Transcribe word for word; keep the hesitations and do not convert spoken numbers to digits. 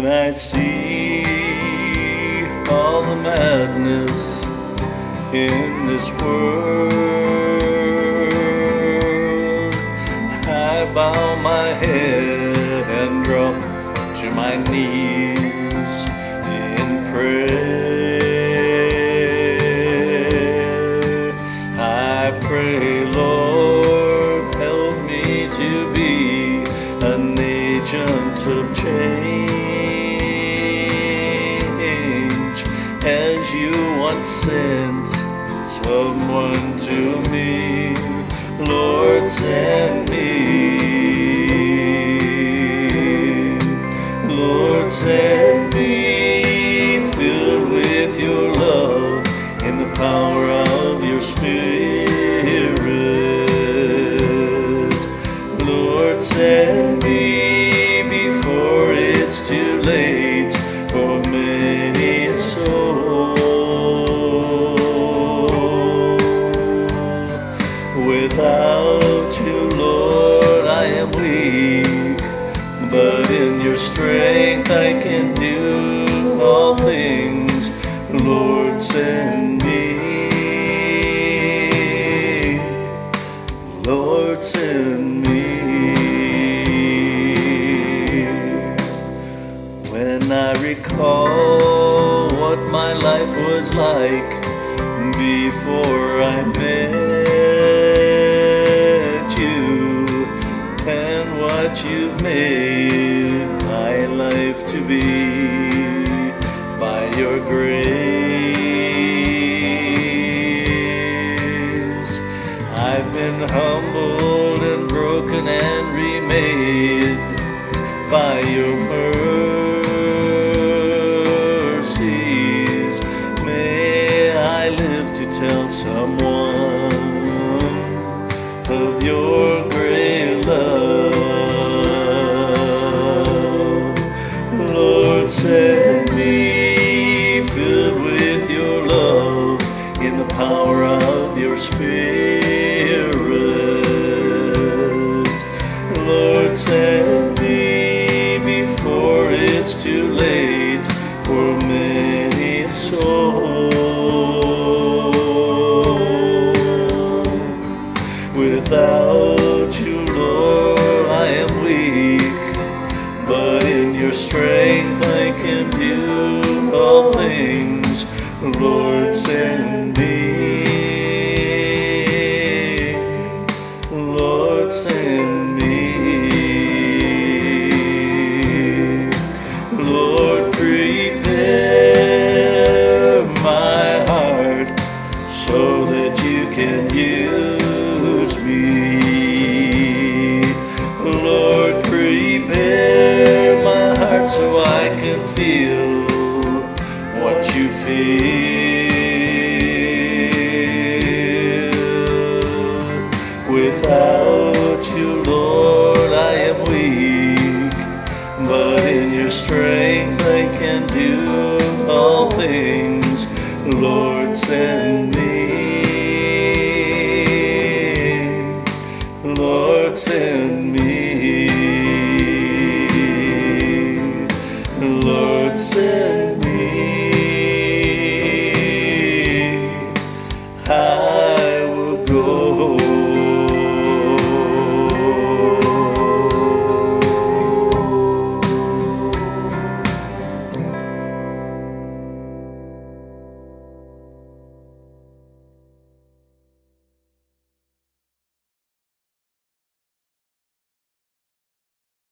When I see all the madness in this world, I bow my head and drop to my knees in prayer. I pray, Lord, help me to be an agent of change, as you once sent someone to me. Lord, send me. Lord, send me, filled with your love in the power of your Spirit. Lord, send me before it's too late for many a soul. Without you, Lord, I am weak, but in your strength I can do all things. Lord, send me. Lord, send me. When I recall what my life was like before I met you, and what you've made my life to be by your grace, I've been humbled and broken and remade by your mercies. May I live to tell someone of your great love. Lord, send me, filled with your love in the power of your Spirit. Lord, send me before it's too late for many a soul. Without you, Lord, I am weak, but in your strength I can do all things. Lord, send me. Lord, send me. Lord, prepare my heart so that you can use me. Lord, prepare my heart so I can feel what you feel.